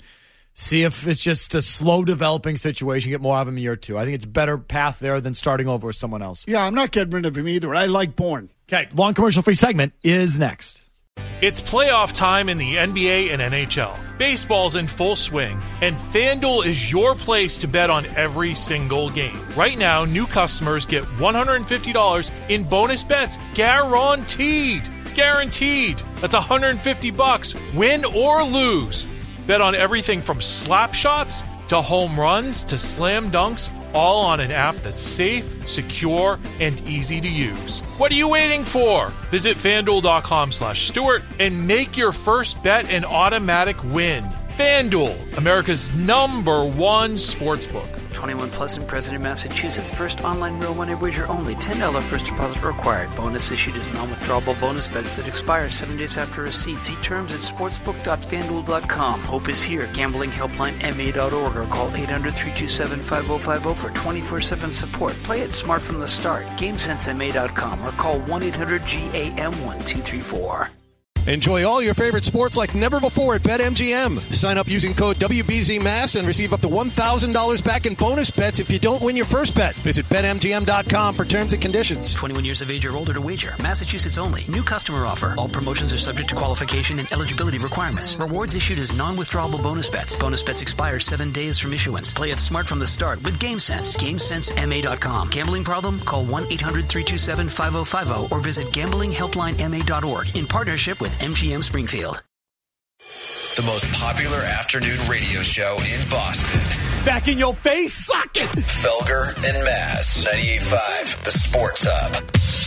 See if it's just a slow developing situation. Get more out of him in year two. I think it's a better path there than starting over with someone else. Yeah, I'm not getting rid of him either. I like Bourne. Okay, long commercial-free segment is next. It's playoff time in the N B A and N H L. Baseball's in full swing, and FanDuel is your place to bet on every single game. Right now, new customers get one hundred fifty dollars in bonus bets guaranteed. It's guaranteed. That's one hundred fifty bucks, win or lose. Bet on everything from slap shots to home runs to slam dunks, all on an app that's safe, secure, and easy to use. What are you waiting for? Visit FanDuel.com slash Stewart and make your first bet an automatic win. FanDuel, America's number one sportsbook. twenty-one plus and present in Massachusetts. First online real money wager only. ten dollars first deposit required. Bonus issued as non-withdrawable bonus bets that expire seven days after receipt. See terms at sportsbook dot fanduel dot com. Hope is here. Gambling helpline M A dot org or call eight hundred, three two seven, five oh five oh for twenty-four seven support. Play it smart from the start. game sense M A dot com or call one eight hundred G A M one two three four. Enjoy all your favorite sports like never before at BetMGM. Sign up using code W B Z Mass and receive up to one thousand dollars back in bonus bets if you don't win your first bet. Visit Bet M G M dot com for terms and conditions. twenty-one years of age or older to wager. Massachusetts only. New customer offer. All promotions are subject to qualification and eligibility requirements. Rewards issued as non-withdrawable bonus bets. Bonus bets expire seven days from issuance. Play it smart from the start with GameSense. game sense M A dot com. Gambling problem? Call one eight hundred, three two seven, five oh five oh or visit gambling helpline M A dot org in partnership with M G M Springfield. The most popular afternoon radio show in Boston. Back in your face, suck it! Felger and Mass, ninety-eight point five, The Sports Hub.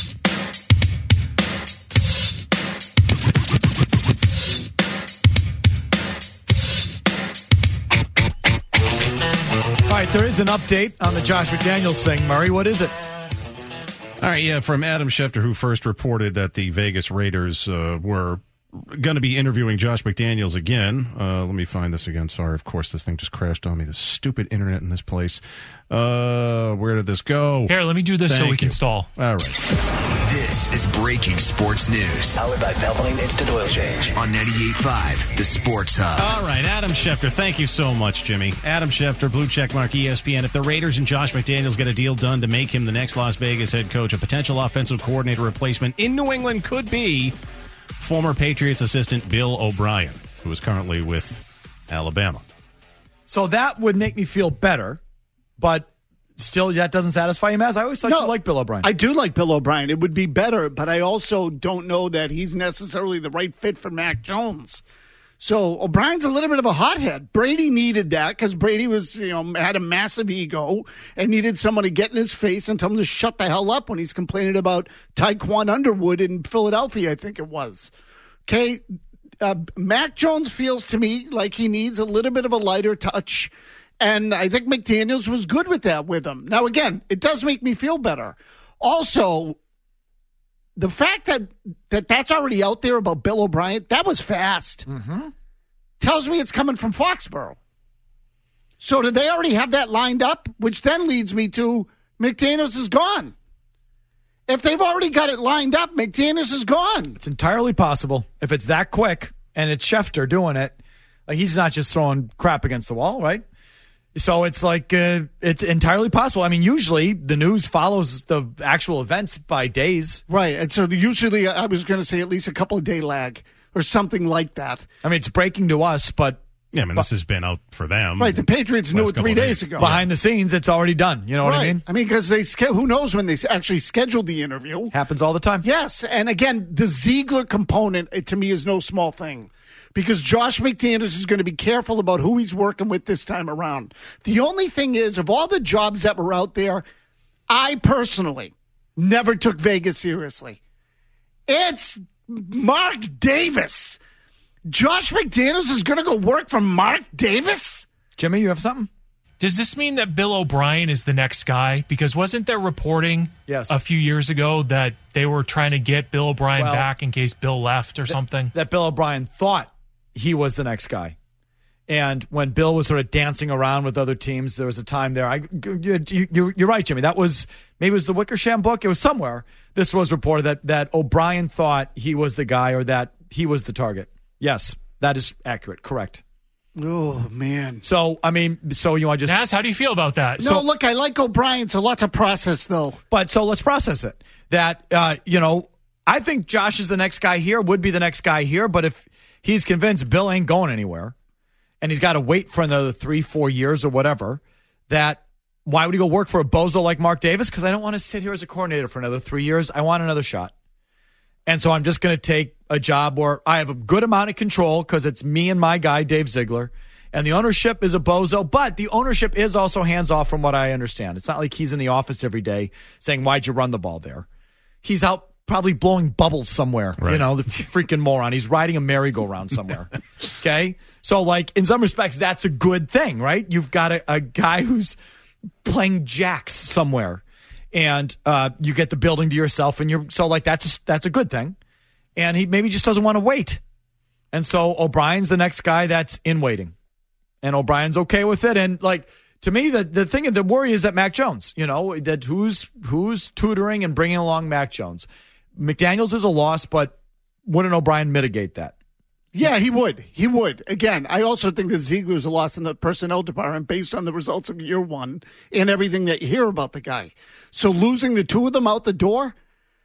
All right, there is an update on the Josh McDaniels thing. Murray, what is it? All right, yeah, from Adam Schefter, who first reported that the Vegas Raiders uh, were going to be interviewing Josh McDaniels again. Uh, let me find this again. Sorry, of course, this thing just crashed on me. The stupid internet in this place. Uh, where did this go? Here, let me do this Thank so we can you. stall. All right. This is breaking sports news. Powered by Valvoline Instant Oil Change. On ninety-eight point five, The Sports Hub. All right, Adam Schefter. Thank you so much, Jimmy. Adam Schefter, Blue Checkmark E S P N. If the Raiders and Josh McDaniels get a deal done to make him the next Las Vegas head coach, a potential offensive coordinator replacement in New England could be former Patriots assistant Bill O'Brien, who is currently with Alabama. So that would make me feel better, but still that doesn't satisfy him, as I always thought No, you liked Bill O'Brien. I do like Bill O'Brien. It would be better, but I also don't know that he's necessarily the right fit for Mac Jones. So O'Brien's a little bit of a hothead. Brady needed that because Brady was, you know, had a massive ego and needed someone to get in his face and tell him to shut the hell up when he's complaining about Tyquan Underwood in Philadelphia, I think it was. Okay, uh, Mac Jones feels to me like he needs a little bit of a lighter touch, and I think McDaniels was good with that with him. Now, again, it does make me feel better. Also, the fact that, that that's already out there about Bill O'Brien, that was fast. Mm-hmm. Tells me it's coming from Foxborough. So did they already have that lined up? Which then leads me to McDaniels is gone. If they've already got it lined up, McDaniels is gone. It's entirely possible. If it's that quick and it's Schefter doing it, like he's not just throwing crap against the wall, right? So it's like uh, it's entirely possible. I mean, usually the news follows the actual events by days. Right. And so usually I was going to say at least a couple of day lag or something like that. I mean, it's breaking to us, but Yeah, I mean, this has been out for them. Right, the Patriots knew it three days ago. Behind the scenes, it's already done. You know what I mean? I mean, because they who knows when they actually scheduled the interview. Happens all the time. Yes, and again, the Ziegler component, it, to me, is no small thing. Because Josh McDaniels is going to be careful about who he's working with this time around. The only thing is, of all the jobs that were out there, I personally never took Vegas seriously. It's Mark Davis. Josh McDaniels is going to go work for Mark Davis? Jimmy, you have something? Does this mean that Bill O'Brien is the next guy? Because wasn't there reporting yes. a few years ago that they were trying to get Bill O'Brien well, back in case Bill left or that, something? That Bill O'Brien thought he was the next guy. And when Bill was sort of dancing around with other teams, there was a time there. I, you, you, you're right, Jimmy. That was maybe it was the Wickersham book. It was somewhere. This was reported that, that O'Brien thought he was the guy or that he was the target. Yes, that is accurate. Correct. Oh, man. So, I mean, so you want to just... Nass, how do you feel about that? No, So, look, I like O'Brien, so lots of process, though. But so let's process it. That, uh, you know, I think Josh is the next guy here, would be the next guy here, but if he's convinced Bill ain't going anywhere, and he's got to wait for another three, four years or whatever, that why would he go work for a bozo like Mark Davis? Because I don't want to sit here as a coordinator for another three years. I want another shot. And so I'm just going to take a job where I have a good amount of control because it's me and my guy, Dave Ziegler. And the ownership is a bozo, but the ownership is also hands-off from what I understand. It's not like he's in the office every day saying, why'd you run the ball there? He's out probably blowing bubbles somewhere, right. You know, the freaking moron. He's riding a merry-go-round somewhere, okay? So, like, in some respects, that's a good thing, right? You've got a, a guy who's playing jacks somewhere, and uh, you get the building to yourself, and you're so, like, that's that's a good thing. And he maybe just doesn't want to wait. And so O'Brien's the next guy that's in waiting. And O'Brien's okay with it. And, like, to me, the, the thing, the worry is that Mac Jones, you know, that who's who's tutoring and bringing along Mac Jones. McDaniels is a loss, but wouldn't O'Brien mitigate that? Yeah, he would. He would. Again, I also think that Ziegler's a loss in the personnel department based on the results of year one and everything that you hear about the guy. So losing the two of them out the door,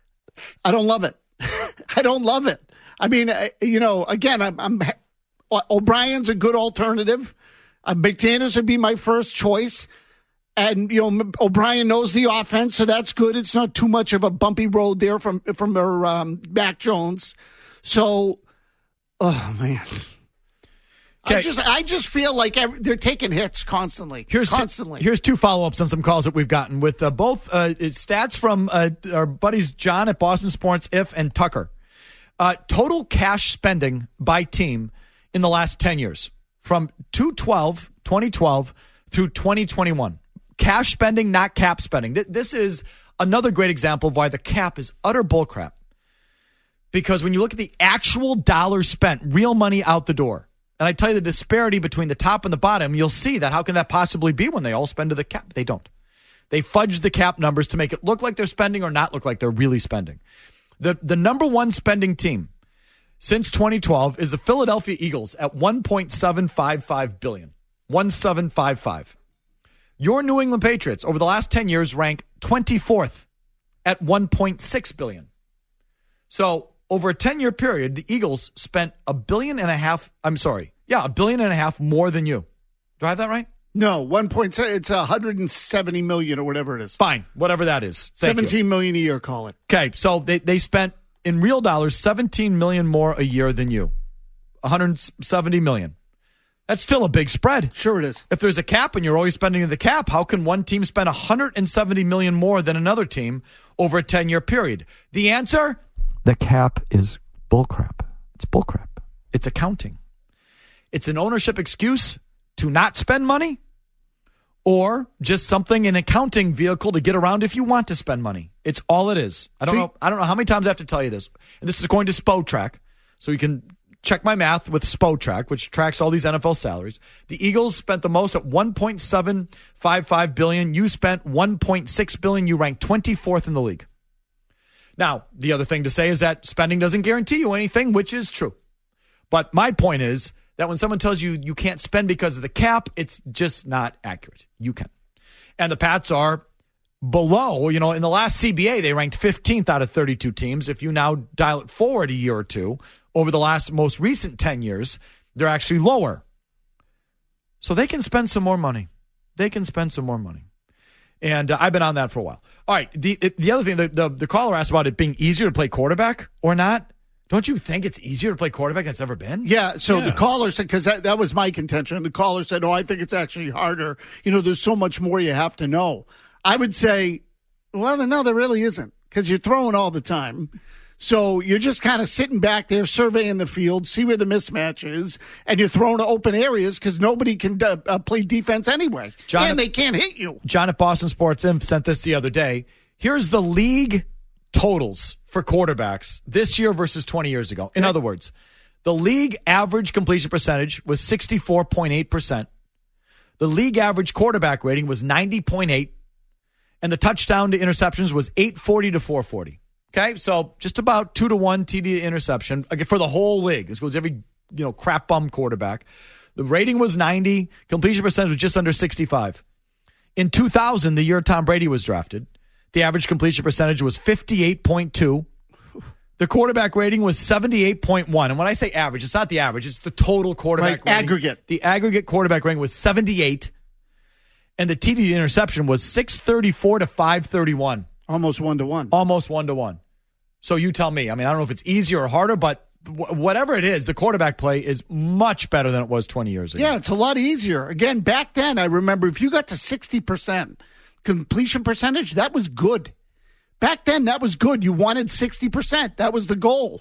I don't love it. I don't love it. I mean, you know, again, I'm, I'm O'Brien's a good alternative. Uh, McDaniels would be my first choice. And, you know, O'Brien knows the offense, so that's good. It's not too much of a bumpy road there from, from their, um, Mac Jones. So, oh, man. Okay. I just I just feel like every, they're taking hits constantly. Here's constantly. Two, here's two follow-ups on some calls that we've gotten with uh, both uh, stats from uh, our buddies John at Boston Sports, If, and Tucker. Uh, total cash spending by team in the last ten years from twenty twelve through twenty twenty-one. Cash spending, not cap spending. This is another great example of why the cap is utter bullcrap. Because when you look at the actual dollars spent, real money out the door, and I tell you the disparity between the top and the bottom, you'll see that how can that possibly be when they all spend to the cap? They don't. They fudge the cap numbers to make it look like they're spending or not look like they're really spending. The the number one spending team since twenty twelve is the Philadelphia Eagles at one point seven five five billion dollars. one point seven five five. Your New England Patriots over the last ten years rank twenty-fourth at one point six billion dollars. So over a ten-year period, the Eagles spent a billion and a half. I'm sorry. Yeah, a billion and a half more than you. Do I have that right? No, one point. It's one hundred seventy million or whatever it is. Fine, whatever that is. Thank seventeen you. million a year, call it. Okay, so they, they spent in real dollars seventeen million more a year than you. one hundred seventy million. That's still a big spread. Sure it is. If there's a cap and you're always spending the cap, how can one team spend one hundred seventy million more than another team over a ten-year period? The answer? The cap is bullcrap. It's bullcrap. It's accounting. It's an ownership excuse to not spend money or just something, an accounting vehicle to get around if you want to spend money. It's all it is. I don't See, know I don't know how many times I have to tell you this. And this is according to Spotrac, so you can check my math with Spotrac, which tracks all these N F L salaries. The Eagles spent the most at one point seven five five billion dollars. You spent one point six billion dollars. You ranked twenty-fourth in the league. Now, the other thing to say is that spending doesn't guarantee you anything, which is true. But my point is that when someone tells you you can't spend because of the cap, it's just not accurate. You can. And the Pats are below, you know, in the last C B A, they ranked fifteenth out of thirty-two teams. If you now dial it forward a year or two, over the last most recent ten years, they're actually lower. So they can spend some more money. They can spend some more money. And uh, I've been on that for a while. All right. The the other thing, the, the, the caller asked about it being easier to play quarterback or not. Don't you think it's easier to play quarterback than it's ever been? Yeah, so yeah. the caller said, because that, that was my contention, and the caller said, oh, I think it's actually harder. You know, there's so much more you have to know. I would say, well, no, there really isn't, because you're throwing all the time. So you're just kind of sitting back there, surveying the field, see where the mismatch is, and you're throwing to open areas because nobody can uh, uh, play defense anyway. John and at, they can't hit you. John at Boston Sports Inf sent this the other day. Here's the league totals for quarterbacks this year versus twenty years ago. In okay. other words, the league average completion percentage was sixty-four point eight percent. The league average quarterback rating was ninety point eight, and the touchdown to interceptions was eight forty to four forty. Okay, so just about two to one T D to interception for the whole league. This goes every, you know, crap bum quarterback. The rating was ninety. Completion percentage was just under sixty-five. In two thousand, the year Tom Brady was drafted, the average completion percentage was fifty-eight point two. The quarterback rating was seventy-eight point one. And when I say average, it's not the average. It's the total quarterback right, rating. Aggregate. The aggregate quarterback rating was seventy-eight. And the T D interception was six thirty-four to five thirty-one. Almost one to one. Almost one to one. So you tell me. I mean, I don't know if it's easier or harder, but w- whatever it is, the quarterback play is much better than it was twenty years ago. Yeah, it's a lot easier. Again, back then, I remember if you got to sixty percent completion percentage, that was good. Back then, that was good. You wanted sixty percent. That was the goal.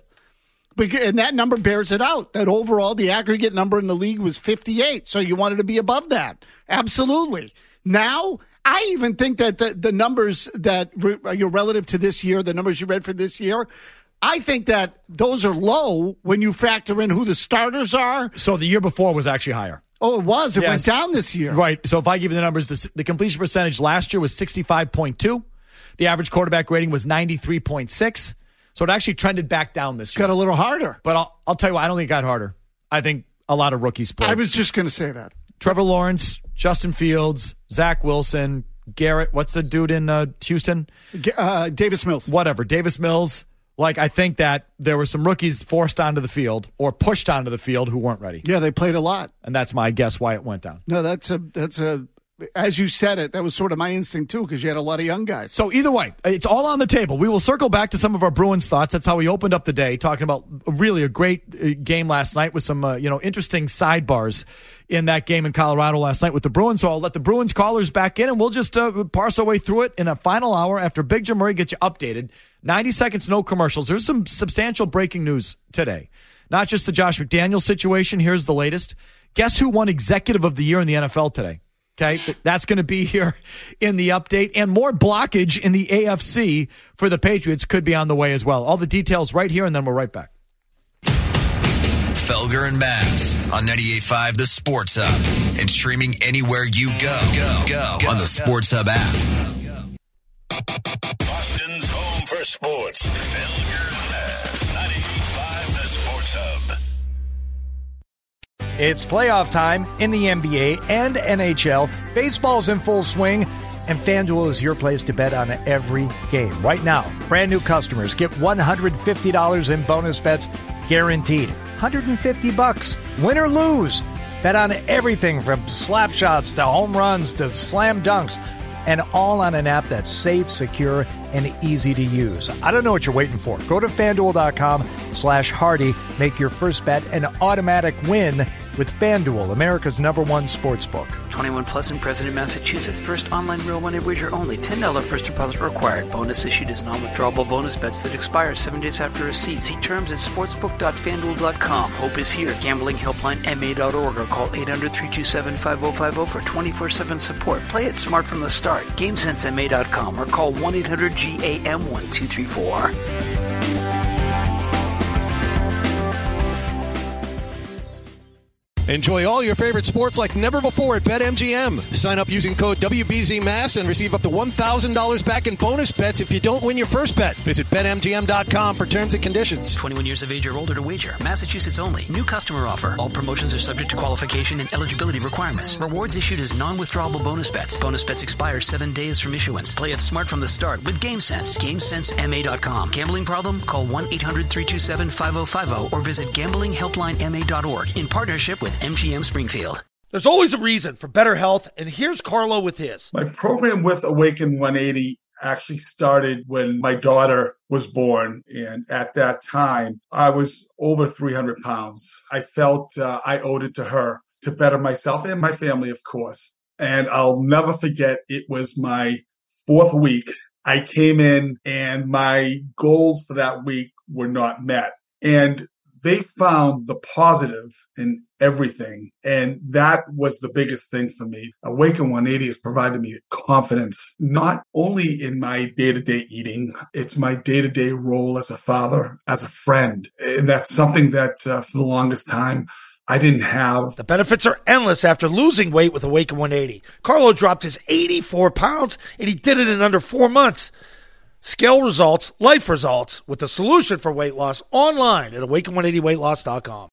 And that number bears it out. That overall, the aggregate number in the league was fifty-eight. So you wanted to be above that. Absolutely. Now, I even think that the, the numbers that you're relative to this year, the numbers you read for this year, I think that those are low when you factor in who the starters are. So the year before was actually higher. Oh, it was. It yes. went down this year. Right. So if I give you the numbers, the, the completion percentage last year was sixty-five point two. The average quarterback rating was ninety-three point six. So it actually trended back down this year. Got a little harder. But I'll, I'll tell you what, I don't think it got harder. I think a lot of rookies played. I was just going to say that. Trevor Lawrence, Justin Fields, Zach Wilson, Garrett, what's the dude in uh, Houston? Uh, Davis Mills. Whatever, Davis Mills. Like, I think that there were some rookies forced onto the field or pushed onto the field who weren't ready. Yeah, they played a lot. And that's my guess why it went down. No, that's a that's a as you said it, that was sort of my instinct too, because you had a lot of young guys. So either way, it's all on the table. We will circle back to some of our Bruins thoughts. That's how we opened up the day, talking about really a great game last night with some uh, you know interesting sidebars in that game in Colorado last night with the Bruins. So I'll let the Bruins callers back in, and we'll just uh, parse our way through it in a final hour after Big Jim Murray gets you updated. ninety seconds, no commercials. There's some substantial breaking news today. Not just the Josh McDaniels situation. Here's the latest. Guess who won Executive of the Year in the N F L today? Okay, that's going to be here in the update. And more blockage in the A F C for the Patriots could be on the way as well. All the details right here, and then we're right back. Felger and Bass on ninety-eight point five The Sports Hub and streaming anywhere you go, go, go, go on the Sports Hub app. Boston's home for sports. Felger and Bass, ninety-eight point five The Sports Hub. It's playoff time in the N B A and N H L. Baseball's in full swing, and FanDuel is your place to bet on every game. Right now, brand new customers get one hundred fifty dollars in bonus bets guaranteed. one hundred fifty bucks, win or lose. Bet on everything from slap shots to home runs to slam dunks, and all on an app that's safe, secure, and easy to use. I don't know what you're waiting for. Go to FanDuel.com slash Hardy. Make your first bet an automatic win with FanDuel, America's number one sports book. twenty-one plus in President, Massachusetts. First online real money wager only. ten dollars first deposit required. Bonus issued as non-withdrawable bonus bets that expire seven days after receipt. See terms at sportsbook dot fanduel dot com. Hope is here. Gambling helpline M A dot org or call eight hundred, three two seven, five oh five oh for twenty-four seven support. Play it smart from the start. game sense M A dot com or call one eight hundred G A M one two three four. Enjoy all your favorite sports like never before at BetMGM. Sign up using code W B Z Mass and receive up to one thousand dollars back in bonus bets if you don't win your first bet. Visit Bet M G M dot com for terms and conditions. twenty-one years of age or older to wager. Massachusetts only. New customer offer. All promotions are subject to qualification and eligibility requirements. Rewards issued as non-withdrawable bonus bets. Bonus bets expire seven days from issuance. Play it smart from the start with GameSense. game sense M A dot com. Gambling problem? Call one eight hundred, three two seven, five oh five oh or visit gambling helpline M A dot org in partnership with M G M Springfield. There's always a reason for better health, and here's Carlo with his. My program with Awaken one eighty actually started when my daughter was born, and at that time, I was over three hundred pounds. I felt uh, I owed it to her to better myself and my family, of course. And I'll never forget, it was my fourth week. I came in, and my goals for that week were not met. And they found the positive in everything. And that was the biggest thing for me. Awaken one eighty has provided me confidence, not only in my day-to-day eating, it's my day-to-day role as a father, as a friend. And that's something that uh, for the longest time, I didn't have. The benefits are endless after losing weight with Awaken one eighty. Carlo dropped his eighty-four pounds, and he did it in under four months. Scale results, life results, with the solution for weight loss online at awaken one eighty weight loss dot com.